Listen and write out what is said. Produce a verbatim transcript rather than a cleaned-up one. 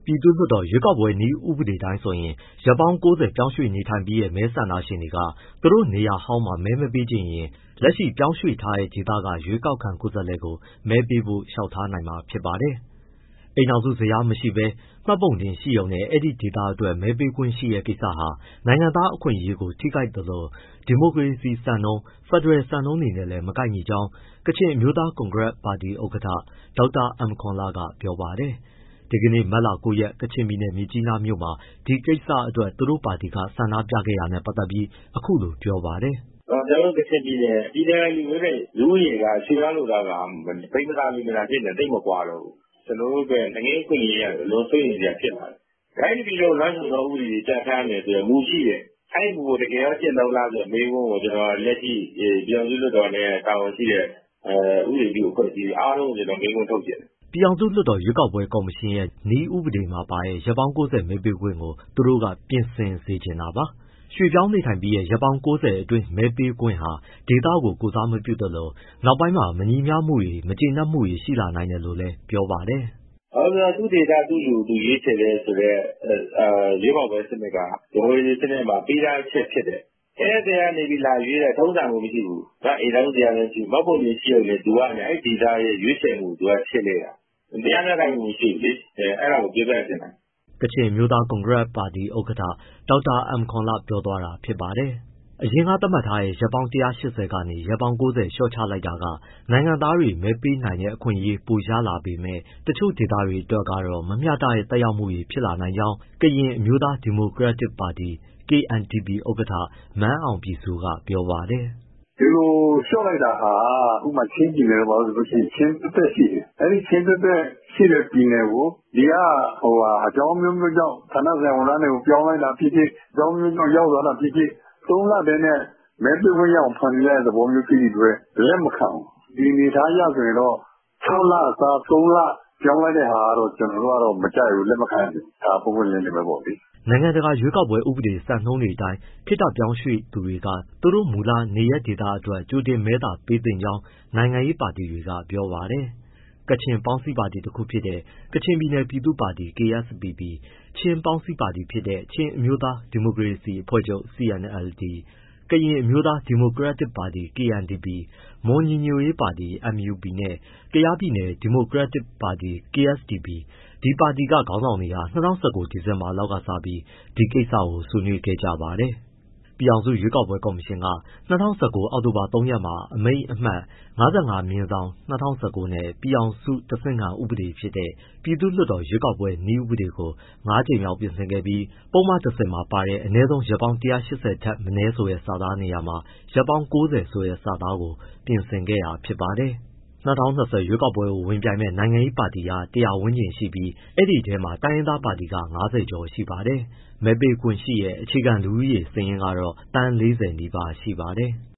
ပြည်သူ့လွှတ်တော်ရွေးကောက်ပွဲနည်းဥပဒေတိုင်းဆိုရင်ရက်ပေါင်း၉၀ပြောင်းရွှေ့နေထိုင်ပြီးရဲ့မဲဆန္ဒရှင်တွေကသူတို့နေရာဟောင်းမှာမဲမပေးချင်ရင်လက်ရှိပြောင်းရွှေ့ထားတဲ့ဒေသကရွေးကောက်ခံကိုယ်စားလှယ်ကိုမဲပေးဖို့လျှောက်ထားနိုင်မှာဖြစ်ပါတယ်။ အိမ်ထောင်စုဇယားမရှိဘဲမှတ်ပုံတင်ရှိရုံနဲ့အဲဒီဒေသအတွက်မဲပေးခွင့်ရှိတဲ့ကိစ္စဟာနိုင်ငံသားအခွင့်အရေးကိုထိခိုက်သလိုဒီမိုကရေစီစံနှုန်းဖက်ဒရယ်စံနှုန်းတွေနဲ့လည်းမကိုက်ညီကြောင်း ကချင်အမျိုးသားကွန်ဂရက်ပါတီဥက္ကဋ္ဌ ဒေါက်တာအမ်ကောန်လကပြောပါတယ်။ ဒီကနေ့ မတ်လ ၉ရက်ကချင်ပြည်နယ်မြစ်ကြီးနားမြို့မှာဒီကိစ္စအတွက်သူတို့ပါတီကဆန္ဒပြခဲ့တာနဲ့ပတ်သက်ပြီးအခုလိုပြောပါတယ်။ “ကျွန်တော်တို့ကချင်ပြည်နယ်ပြည်နယ်လူမျိုးတွေလူဦးရေကရွှေ့ပြောင်းလုပ်သားကပိမသာလူမသာဖြစ်နေသိပ်မကွာတော့ဘူး။ကျွန်တော်တို့အတွက်နိုင်ငံရေးအခွင့်အရေးကအလွန်စိုးရိမ်စရာဖြစ်လာတယ်။တိုင်းပြည်လုံးလမ်းညွှန်သောဥပဒေတွေပြဋ္ဌာန်းမယ်ဆိုတဲ့မူရှိတယ်။အဲဒီမူကိုတကယ်ရောကျင့်သုံးလားဆိုတဲ့မေးခွန်းကိုကျွန်တော်လက်ရှိပြည်ထောင်စုလွှတ်တော်နဲ့တာဝန်ရှိတဲ့အဲဥပဒေပြုအဖွဲ့အစည်းအားလုံးကိုကျွန်တော်မေးခွန်းထုတ်ချင်တယ်။ ” ပြည်ထောင်စုလွှတ်တော်ရွေးကောက်ပွဲကော်မရှင်ရဲ့နည်းဥပဒေမှာပါတဲ့ရက်ပေါင်း၉၀မဲပေးခွင့်ကိုသူတို့ကပြင်ဆင်စေချင်တာပါ။ ရွှေ့ပြောင်းနေထိုင်ပြီးရဲ့ရက်ပေါင်း၉၀အတွင်းမဲပေးခွင့်ဟာဒေသကိုကိုယ်စားမပြုသလိုနောက်ပိုင်းမှာမညီမျှမှုတွေမကျေနပ်မှုတွေရှိလာနိုင်တယ်လို့လည်းပြောပါတယ်။ “ဟုတ်ကဲ့သူ့ဒေသသူ့လူသူရွေးချယ်တယ်ဆိုတဲ့အဲရွေးကောက်ပွဲစနစ်ကဒီမိုကရေစီစနစ်မှာပေးထားချက်ဖြစ်တယ်။အဲဒီကနေပြီးလာရွေးတဲ့ထုံးစံကိုမရှိဘူး။အိမ်ထောင်စုဇယားလည်းမရှိဘူးမှတ်ပုံတင်ရှိရုံနဲ့သူကအဲဒီဒေသရဲ့ရွေးချယ်မှုကိုသူကဖြစ်နေတာ။တရားမျှတမှုမရှိဘူးလေအဲဒါကိုပြောပြချင်တာ။ ” ကချင်အမျိုးသားကွန်ဂရက်ပါတီဥက္ကဋ္ဌ ဒေါက်တာအမ်ကောန်လပြောသွားတာဖြစ်ပါတယ်။ အရင်ကသတ်မှတ်ထားတဲ့ရက်ပေါင်း ၁၈၀ကနေရက်ပေါင်း၉၀လျှော့ချလိုက်တာကနိုင်ငံသားတွေမဲပေးနိုင်တဲ့အခွင့်အရေးပိုရလာပေမဲ့တချို့ဒေသတွေအတွက်ကတော့မမျှတတဲ့သက်ရောက်မှုတွေဖြစ်လာနိုင်ကြောင်း ကရင်အမျိုးသားဒီမိုကရက်တစ်ပါတီ ကေအန်ဒီပီ ဥက္ကဋ္ဌ မန်းအောင်ပြည်သူကပြောပါတယ်။ “ဒီလိုလျှော့လိုက်တာဟာဥပမာချင်းပြည်နယ်တို့ဘာလို့ဆိုချင်းသက်သက်ရှိတယ်။အဲဒီချင်းသက်သက်ရှိတဲ့ပြည်နယ်ကိုဒီကဟိုဟာအကြောင်းမျိုးမျိုးကြောင့်ဌာနဆိုင်ရာဝန်ထမ်းတွေကိုပြောင်းလိုက်တာဖြစ်ဖြစ်အကြောင်းမျိုးမျိုးရောက်သွားတာဖြစ်ဖြစ်သုံးလတည်းနဲ့မဲပေးခွင့်ရအောင်ဖန်တီးလိုက်တဲ့သဘောမျိုးဖြစ်နေတဲ့အတွက်လက်မခံဘူး။ဒီအနေအထားအရဆိုရင်တော့ခြောက်လအစားသုံးလပြောင်းလိုက်တဲ့ဟာကတော့ကျွန်တော်တို့ကတော့မကြိုက်ဘူးလက်မခံဘူးဒါပွင့်ပွင့်လင်းလင်းပဲပေါ့လေ။ ” နိုင်ငံတကာရွေးကောက်ပွဲဥပဒေစံနှုန်းတွေအတိုင်းခေတ္တပြောင်းရွှေ့သူတွေကသူတို့မူလနေရပ်ဒေသအတွက်ကြိုတင်မဲသာပေးသင့်ကြောင်းနိုင်ငံရေးပါတီတွေကပြောပါတယ်။ ကချင်ပေါင်းစည်းပါတီတခုဖြစ်တဲ့ကချင်ပြည်နယ်ပြည်သူ့ပါတီ ကေအက်စ်ပီပီ၊ ချင်းပေါင်းစည်းပါတီဖြစ်တဲ့ချင်းအမျိုးသားဒီမိုကရေစီအဖွဲ့ချုပ် စီအန်အယ်လ်ဒီ၊ ကရင်အမျိုးသားဒီမိုကရက်တစ်ပါတီ ကေအန်ဒီပီ၊ မွန်ညီညွတ်ရေးပါတီ အမ်ယူပီနဲ့ ကယားပြည်နယ်ဒီမိုကရက်တစ်ပါတီ ကေအက်စ်ဒီပီ ဒီပါတီကခေါင်းဆောင်တွေဟာ၂၀၁၉ဒီဇင်ဘာလောက်ကစပြီးဒီကိစ္စကိုဆွေးနွေးခဲ့ကြပါတယ်။ ပြည်ထောင်စုရွေးကောက်ပွဲကော်မရှင်က၂၀၁၉အောက်တိုဘာ၃ရက်မှာအမိန့်အမှတ် ၅၅/၂၀၁၉နဲ့ပြည်ထောင်စုတဆင့်ခံဥပဒေဖြစ်တဲ့ပြည်သူ့လွှတ်တော်ရွေးကောက်ပွဲနည်းဥပဒေကိုငါးကြိမ်မြောက်ပြင်ဆင်ခဲ့ပြီးပုဒ်မ၁၀မှာပါတဲ့အနည်းဆုံးရက်ပေါင်း၁၈၀ထက်မနည်းဆိုတဲ့စာသားနေရာမှာရက်ပေါင်း၉၀ဆိုတဲ့စာသားကိုပြင်ဆင်ခဲ့တာဖြစ်ပါတယ်။ ၂၀၂၀ရွေးကောက်ပွဲကိုဝင်ပြိုင်မယ့်နိုင်ငံရေးပါတီက၁၀၀ဝန်းကျင်ရှိပြီးအဲဒီထဲမှာတိုင်းရင်းသားပါတီက၅၀ကျော်ရှိပါတယ်။ မဲပေးခွင့်ရှိတဲ့အခြေခံလူဦးရေစာရင်းကတော့သန်း၄၀နီးပါးရှိပါတယ်။